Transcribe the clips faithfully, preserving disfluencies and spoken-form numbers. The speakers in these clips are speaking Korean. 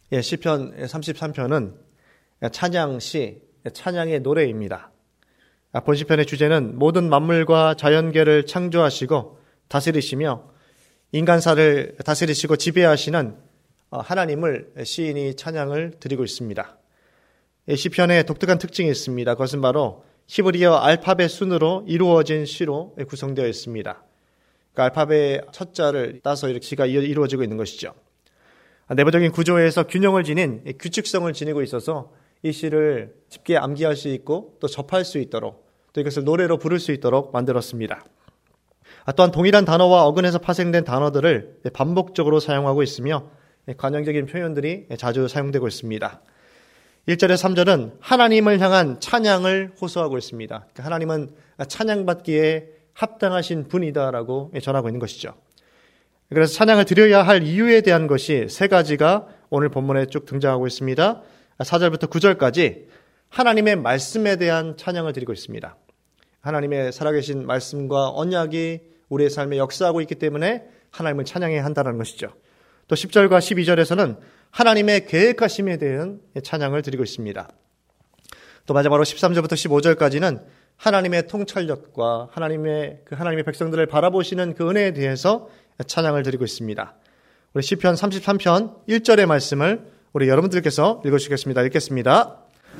예, 시편 삼십삼 편은 찬양시, 찬양의 노래입니다. 본 시편의 주제는 모든 만물과 자연계를 창조하시고 다스리시며 인간사를 다스리시고 지배하시는 하나님을 시인이 찬양을 드리고 있습니다. 이 시편의 독특한 특징이 있습니다. 그것은 바로 히브리어 알파벳 순으로 이루어진 시로 구성되어 있습니다. 그 알파벳 첫 자를 따서 이렇게 시가 이루어지고 있는 것이죠. 내부적인 구조에서 균형을 지닌 규칙성을 지니고 있어서 이 시를 쉽게 암기할 수 있고 또 접할 수 있도록 또 이것을 노래로 부를 수 있도록 만들었습니다. 또한 동일한 단어와 어근에서 파생된 단어들을 반복적으로 사용하고 있으며 관용적인 표현들이 자주 사용되고 있습니다. 일 절에서 삼 절은 하나님을 향한 찬양을 호소하고 있습니다. 하나님은 찬양받기에 합당하신 분이다라고 전하고 있는 것이죠. 그래서 찬양을 드려야 할 이유에 대한 것이 세 가지가 오늘 본문에 쭉 등장하고 있습니다. 사 절부터 구 절까지 하나님의 말씀에 대한 찬양을 드리고 있습니다. 하나님의 살아계신 말씀과 언약이 우리의 삶에 역사하고 있기 때문에 하나님을 찬양해야 한다는 것이죠. 또 십 절과 십이 절에서는 하나님의 계획하심에 대한 찬양을 드리고 있습니다. 또 마지막으로 십삼 절부터 십오 절까지는 하나님의 통찰력과 하나님의 그 하나님의 백성들을 바라보시는 그 은혜에 대해서 찬양을 드리고 있습니다. 우리 시편 삼십삼 편 일 절의 말씀을 우리 여러분들께서 읽어주시겠습니다. 읽겠습니다.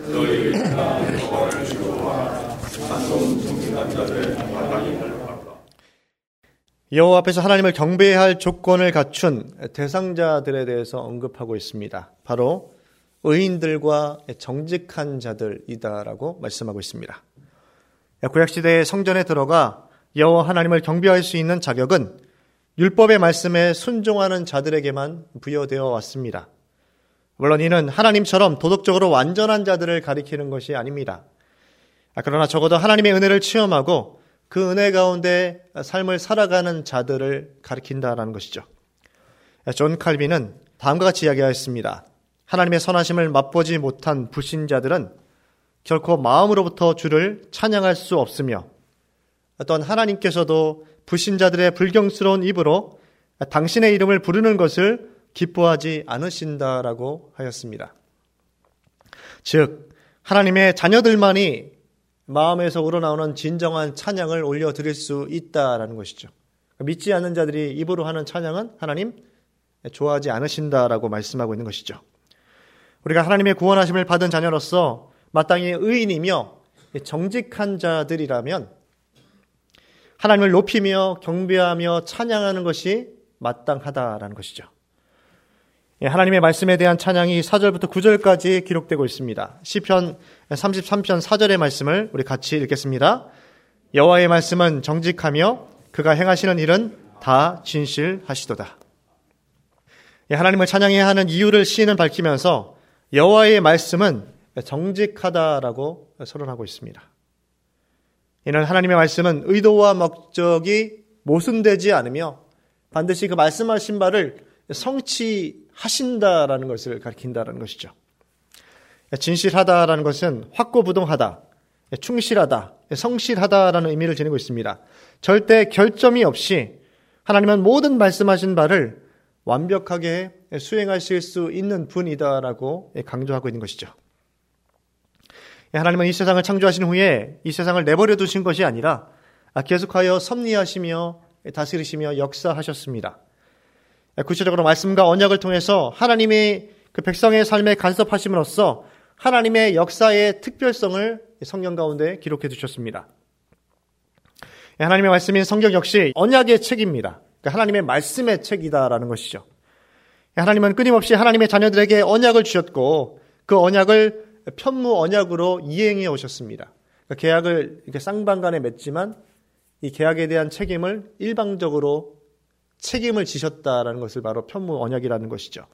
여호와 앞에서 하나님을 경배해야 할 조건을 갖춘 대상자들에 대해서 언급하고 있습니다. 바로 의인들과 정직한 자들이다라고 말씀하고 있습니다. 구약시대의 성전에 들어가 여호와 하나님을 경배할 수 있는 자격은 율법의 말씀에 순종하는 자들에게만 부여되어 왔습니다. 물론 이는 하나님처럼 도덕적으로 완전한 자들을 가리키는 것이 아닙니다. 그러나 적어도 하나님의 은혜를 체험하고 그 은혜 가운데 삶을 살아가는 자들을 가리킨다라는 것이죠. 존 칼빈은 다음과 같이 이야기하였습니다. 하나님의 선하심을 맛보지 못한 불신자들은 결코 마음으로부터 주를 찬양할 수 없으며 또한 하나님께서도 불신자들의 불경스러운 입으로 당신의 이름을 부르는 것을 기뻐하지 않으신다라고 하였습니다. 즉 하나님의 자녀들만이 마음에서 우러나오는 진정한 찬양을 올려드릴 수 있다라는 것이죠. 믿지 않는 자들이 입으로 하는 찬양은 하나님 좋아하지 않으신다라고 말씀하고 있는 것이죠. 우리가 하나님의 구원하심을 받은 자녀로서 마땅히 의인이며 정직한 자들이라면 하나님을 높이며 경배하며 찬양하는 것이 마땅하다라는 것이죠. 하나님의 말씀에 대한 찬양이 사 절부터 구 절까지 기록되고 있습니다. 시편 삼십삼 편 사 절의 말씀을 우리 같이 읽겠습니다. 여호와의 말씀은 정직하며 그가 행하시는 일은 다 진실하시도다. 하나님을 찬양해야 하는 이유를 시인은 밝히면서 여호와의 말씀은 정직하다라고 선언하고 있습니다. 이는 하나님의 말씀은 의도와 목적이 모순되지 않으며 반드시 그 말씀하신 바를 성취하신다라는 것을 가리킨다는 것이죠. 진실하다라는 것은 확고부동하다, 충실하다, 성실하다라는 의미를 지니고 있습니다. 절대 결점이 없이 하나님은 모든 말씀하신 바를 완벽하게 수행하실 수 있는 분이다라고 강조하고 있는 것이죠. 하나님은 이 세상을 창조하신 후에 이 세상을 내버려 두신 것이 아니라 계속하여 섭리하시며 다스리시며 역사하셨습니다. 구체적으로 말씀과 언약을 통해서 하나님이 그 백성의 삶에 간섭하심으로써 하나님의 역사의 특별성을 성경 가운데 기록해 두셨습니다. 하나님의 말씀인 성경 역시 언약의 책입니다. 하나님의 말씀의 책이다라는 것이죠. 하나님은 끊임없이 하나님의 자녀들에게 언약을 주셨고 그 언약을 편무 언약으로 이행해 오셨습니다. 그러니까 계약을 이렇게 쌍방간에 맺지만 이 계약에 대한 책임을 일방적으로 책임을 지셨다라는 것을 바로 편무 언약이라는 것이죠.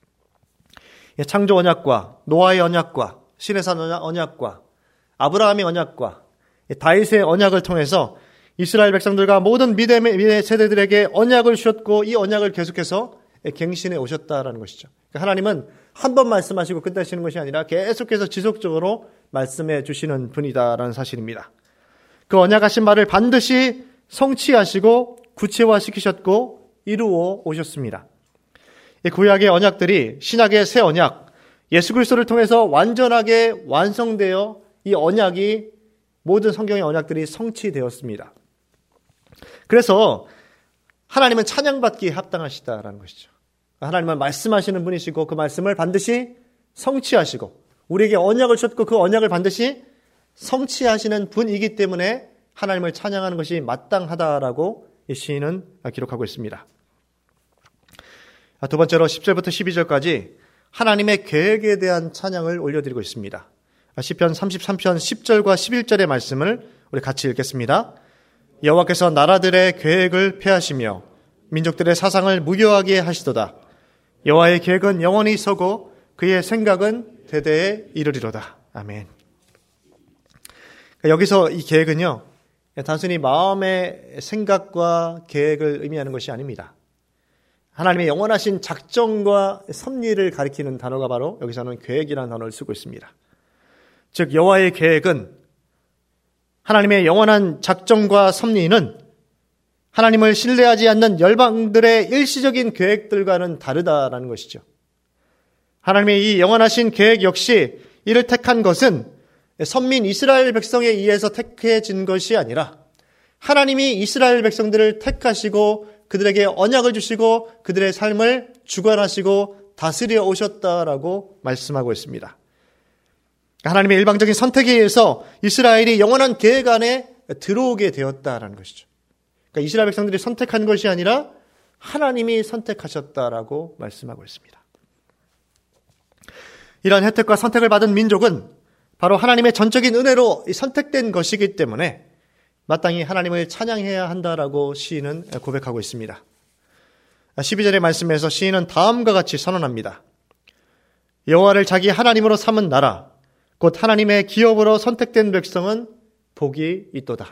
창조 언약과 노아의 언약과 시내산 언약과 아브라함의 언약과 다윗의 언약을 통해서 이스라엘 백성들과 모든 믿음의 세대들에게 언약을 주셨고 이 언약을 계속해서 갱신해 오셨다라는 것이죠. 하나님은 한 번 말씀하시고 끝내시는 것이 아니라 계속해서 지속적으로 말씀해 주시는 분이다라는 사실입니다. 그 언약하신 말을 반드시 성취하시고 구체화시키셨고 이루어 오셨습니다. 이 구약의 언약들이 신약의 새 언약, 예수 그리스도를 통해서 완전하게 완성되어 이 언약이 모든 성경의 언약들이 성취되었습니다. 그래서 하나님은 찬양받기에 합당하시다라는 것이죠. 하나님은 말씀하시는 분이시고 그 말씀을 반드시 성취하시고 우리에게 언약을 주셨고 그 언약을 반드시 성취하시는 분이기 때문에 하나님을 찬양하는 것이 마땅하다라고 이 시인은 기록하고 있습니다. 두 번째로 십 절부터 십이 절까지 하나님의 계획에 대한 찬양을 올려드리고 있습니다. 시편 삼십삼 편 십 절과 십일 절의 말씀을 우리 같이 읽겠습니다. 여호와께서 나라들의 계획을 폐하시며 민족들의 사상을 무효하게 하시도다. 여호와의 계획은 영원히 서고 그의 생각은 대대에 이르리로다. 아멘. 여기서 이 계획은요, 단순히 마음의 생각과 계획을 의미하는 것이 아닙니다. 하나님의 영원하신 작정과 섭리를 가리키는 단어가 바로 여기서는 계획이라는 단어를 쓰고 있습니다. 즉 여호와의 계획은 하나님의 영원한 작정과 섭리는 하나님을 신뢰하지 않는 열방들의 일시적인 계획들과는 다르다라는 것이죠. 하나님의 이 영원하신 계획 역시 이를 택한 것은 선민 이스라엘 백성에 의해서 택해진 것이 아니라 하나님이 이스라엘 백성들을 택하시고 그들에게 언약을 주시고 그들의 삶을 주관하시고 다스려 오셨다라고 말씀하고 있습니다. 하나님의 일방적인 선택에 의해서 이스라엘이 영원한 계획 안에 들어오게 되었다라는 것이죠. 그러니까 이스라엘 백성들이 선택한 것이 아니라 하나님이 선택하셨다라고 말씀하고 있습니다. 이러한 혜택과 선택을 받은 민족은 바로 하나님의 전적인 은혜로 선택된 것이기 때문에 마땅히 하나님을 찬양해야 한다라고 시인은 고백하고 있습니다. 십이 절의 말씀에서 시인은 다음과 같이 선언합니다. 여호와를 자기 하나님으로 삼은 나라 곧 하나님의 기업으로 선택된 백성은 복이 있도다.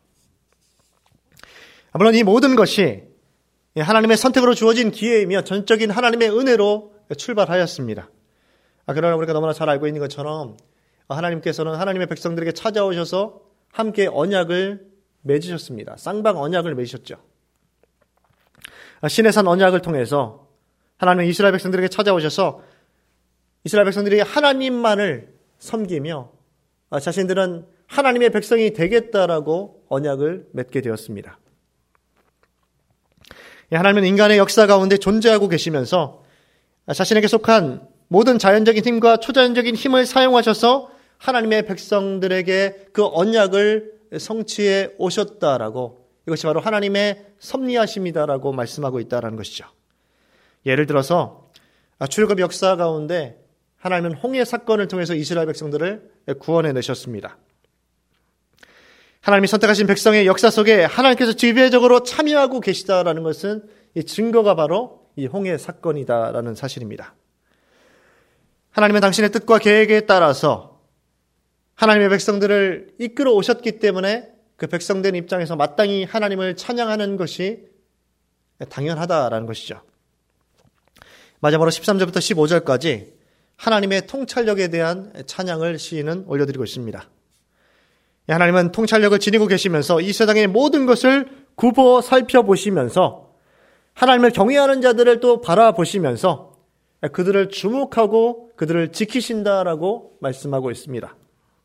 물론 이 모든 것이 하나님의 선택으로 주어진 기회이며 전적인 하나님의 은혜로 출발하였습니다. 그러나 우리가 너무나 잘 알고 있는 것처럼 하나님께서는 하나님의 백성들에게 찾아오셔서 함께 언약을 맺으셨습니다. 쌍방 언약을 맺으셨죠. 시내산 언약을 통해서 하나님은 이스라엘 백성들에게 찾아오셔서 이스라엘 백성들이 하나님만을 섬기며 자신들은 하나님의 백성이 되겠다라고 언약을 맺게 되었습니다. 하나님은 인간의 역사 가운데 존재하고 계시면서 자신에게 속한 모든 자연적인 힘과 초자연적인 힘을 사용하셔서 하나님의 백성들에게 그 언약을 성취해 오셨다라고, 이것이 바로 하나님의 섭리하심이다라고 말씀하고 있다라는 것이죠. 예를 들어서 출애굽 역사 가운데 하나님은 홍해 사건을 통해서 이스라엘 백성들을 구원해 내셨습니다. 하나님이 선택하신 백성의 역사 속에 하나님께서 지배적으로 참여하고 계시다라는 것은 이 증거가 바로 이 홍해 사건이다라는 사실입니다. 하나님은 당신의 뜻과 계획에 따라서 하나님의 백성들을 이끌어 오셨기 때문에 그 백성된 입장에서 마땅히 하나님을 찬양하는 것이 당연하다라는 것이죠. 마지막으로 십삼 절부터 십오 절까지 하나님의 통찰력에 대한 찬양을 시인은 올려드리고 있습니다. 하나님은 통찰력을 지니고 계시면서 이 세상의 모든 것을 굽어 살펴보시면서 하나님을 경외하는 자들을 또 바라보시면서 그들을 주목하고 그들을 지키신다라고 말씀하고 있습니다.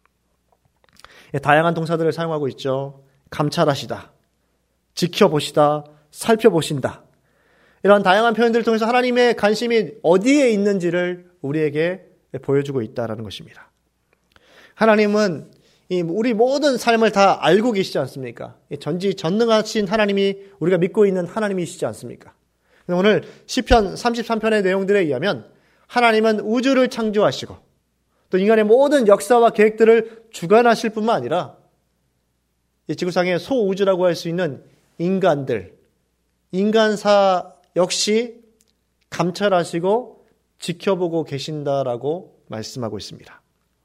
다양한 동사들을 사용하고 있죠. 감찰하시다, 지켜보시다, 살펴보신다. 이런 다양한 표현들을 통해서 하나님의 관심이 어디에 있는지를 우리에게 보여주고 있다는 것입니다. 하나님은 우리 모든 삶을 다 알고 계시지 않습니까? 전지전능하신 하나님이 우리가 믿고 있는 하나님이시지 않습니까? 오늘 시편 삼십삼 편의 내용들에 의하면 하나님은 우주를 창조하시고 또 인간의 모든 역사와 계획들을 주관하실 뿐만 아니라 이 지구상의 소우주라고 할 수 있는 인간들, 인간사 역시 감찰하시고 지켜보고 계신다라고 말씀하고 있습니다.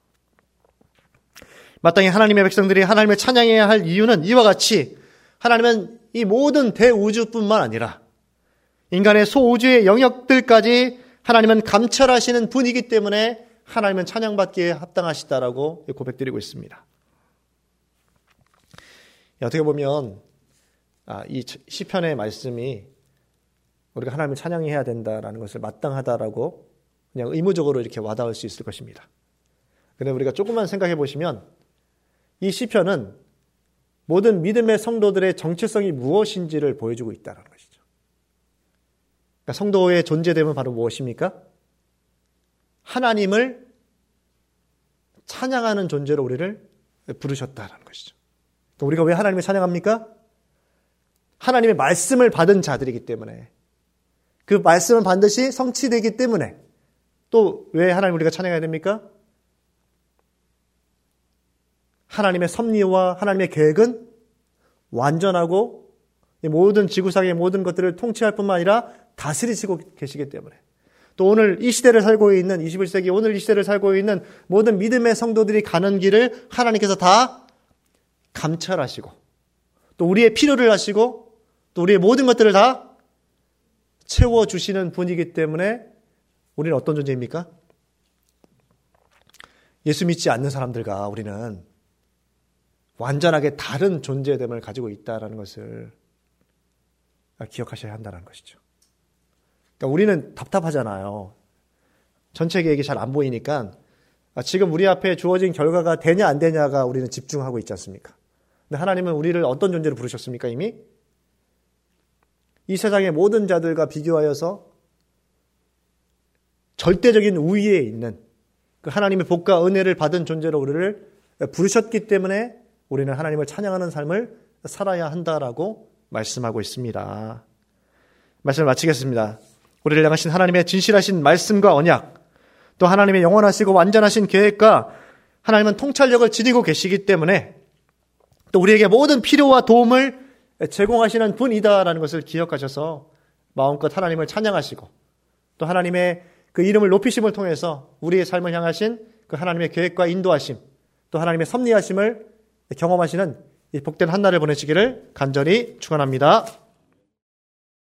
마땅히 하나님의 백성들이 하나님을 찬양해야 할 이유는 이와 같이 하나님은 이 모든 대우주뿐만 아니라 인간의 소우주의 영역들까지 하나님은 감찰하시는 분이기 때문에 하나님은 찬양받기에 합당하시다라고 고백드리고 있습니다. 어떻게 보면 이 시편의 말씀이 우리가 하나님을 찬양해야 된다라는 것을 마땅하다라고 그냥 의무적으로 이렇게 와닿을 수 있을 것입니다. 그런데 우리가 조금만 생각해 보시면 이 시편은 모든 믿음의 성도들의 정체성이 무엇인지를 보여주고 있다는 것이죠. 그러니까 성도의 존재됨은 바로 무엇입니까? 하나님을 찬양하는 존재로 우리를 부르셨다는 것이죠. 그러니까 우리가 왜 하나님을 찬양합니까? 하나님의 말씀을 받은 자들이기 때문에, 그 말씀은 반드시 성취되기 때문에. 또 왜 하나님 우리가 찬양해야 됩니까? 하나님의 섭리와 하나님의 계획은 완전하고 모든 지구상의 모든 것들을 통치할 뿐만 아니라 다스리시고 계시기 때문에, 또 오늘 이 시대를 살고 있는 이십일 세기 오늘 이 시대를 살고 있는 모든 믿음의 성도들이 가는 길을 하나님께서 다 감찰하시고 또 우리의 필요를 하시고 또 우리의 모든 것들을 다 채워주시는 분이기 때문에 우리는 어떤 존재입니까? 예수 믿지 않는 사람들과 우리는 완전하게 다른 존재됨을 가지고 있다는 것을 기억하셔야 한다는 것이죠. 그러니까 우리는 답답하잖아요. 전체 계획이 잘 안 보이니까 지금 우리 앞에 주어진 결과가 되냐 안 되냐가 우리는 집중하고 있지 않습니까? 근데 하나님은 우리를 어떤 존재로 부르셨습니까? 이미 이 세상의 모든 자들과 비교하여서 절대적인 우위에 있는 그 하나님의 복과 은혜를 받은 존재로 우리를 부르셨기 때문에 우리는 하나님을 찬양하는 삶을 살아야 한다라고 말씀하고 있습니다. 말씀을 마치겠습니다. 우리를 향하신 하나님의 진실하신 말씀과 언약, 또 하나님의 영원하시고 완전하신 계획과 하나님은 통찰력을 지니고 계시기 때문에 또 우리에게 모든 필요와 도움을 제공하시는 분이다라는 것을 기억하셔서 마음껏 하나님을 찬양하시고 또 하나님의 그 이름을 높이심을 통해서 우리의 삶을 향하신 그 하나님의 계획과 인도하심, 또 하나님의 섭리하심을 경험하시는 이 복된 한 날을 보내시기를 간절히 축원합니다.